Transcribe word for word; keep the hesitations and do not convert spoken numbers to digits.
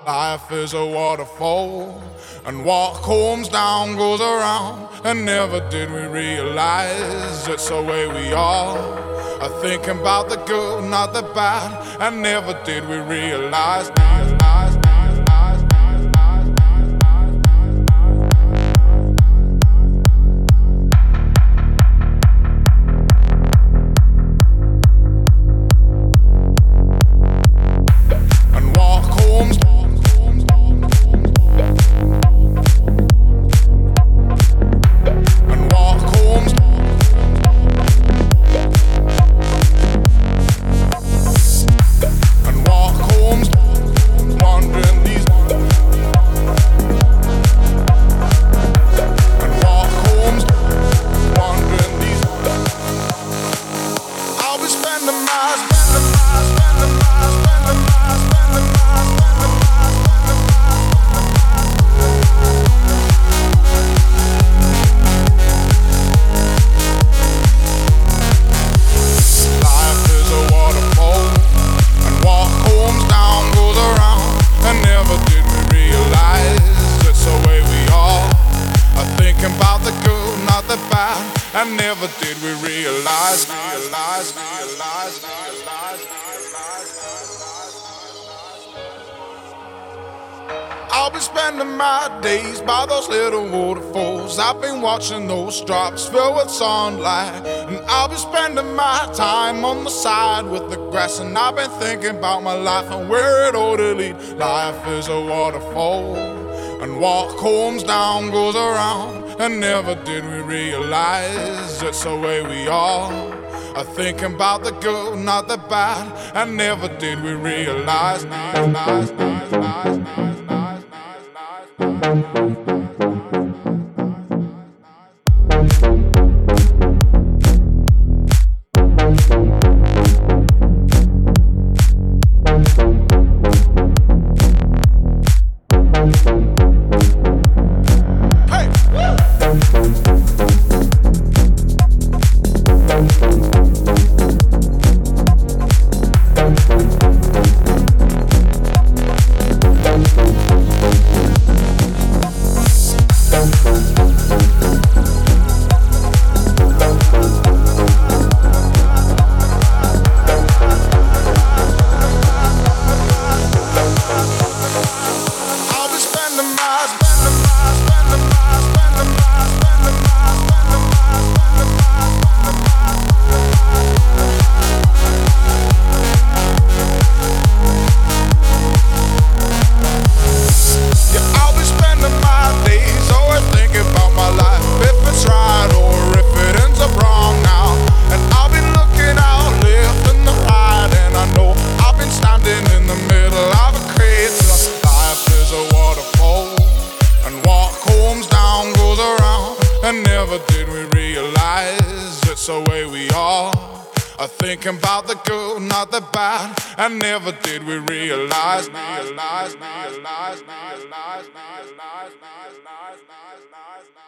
Life is a waterfall, and what comes down goes around. And never did we realize it's the way we are. I thinking about the good, not the bad. And never did we realize. realize, realize, realize, and what comes and what comes and what comes wandering these and what comes wandering these I'll be spending my spending my spending my spending my spending my spending my Life is a waterfall, and what comes down goes around. And never did we realize it's the way we are. I thinking about the good, not the bad. And never did we realize, realize, realize, realize, realize. I'll be spending my days by those little waterfalls. I've been watching those drops fill with sunlight. And I'll be spending my time on the side with the grass. And I've been thinking about my life and where it ought to lead. Life is a waterfall, and what comes down goes around. And never did we realize it's the way we are. I thinking about the good, not the bad. And never did we realize, realize, realize, realize, realize, realize. Hey! I'll be spending my, spending my, spending my, spending my, spending my, spending my, spending my, spending my. Yeah, I'll be spending my days always thinking about my life, if it's right or if it ends up wrong now. And I'll be looking out left and the right, and I know I've been standing in the middle of a crater. Life is a waterfall, and what comes down goes around. And never did we realize it's the way we are. I thinking about the good, not the bad. And never did we realize, realize, realize, realize, realize, realize, realize, realize, realize.